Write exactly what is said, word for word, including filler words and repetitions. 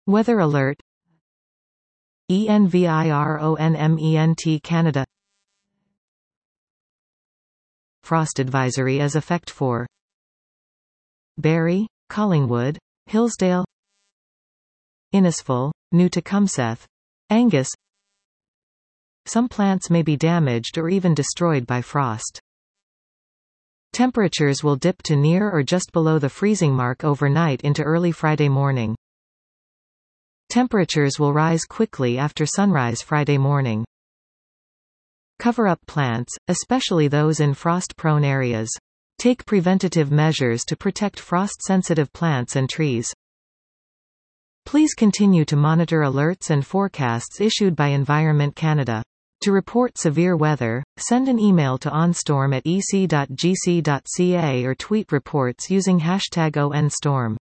Weather alert. Environment Canada. Frost advisory as effect for Barrie, Collingwood, Hillsdale, Innisfil, New Tecumseth, Angus. Some plants may be damaged or even destroyed by frost. Temperatures will dip to near or just below the freezing mark overnight into early Friday morning. Temperatures will rise quickly after sunrise Friday morning. Cover up plants, especially those in frost-prone areas. Take preventative measures to protect frost-sensitive plants and trees. Please continue to monitor alerts and forecasts issued by Environment Canada. To report severe weather, send an email to onstorm at e c dot g c dot c a or tweet reports using hashtag O N storm.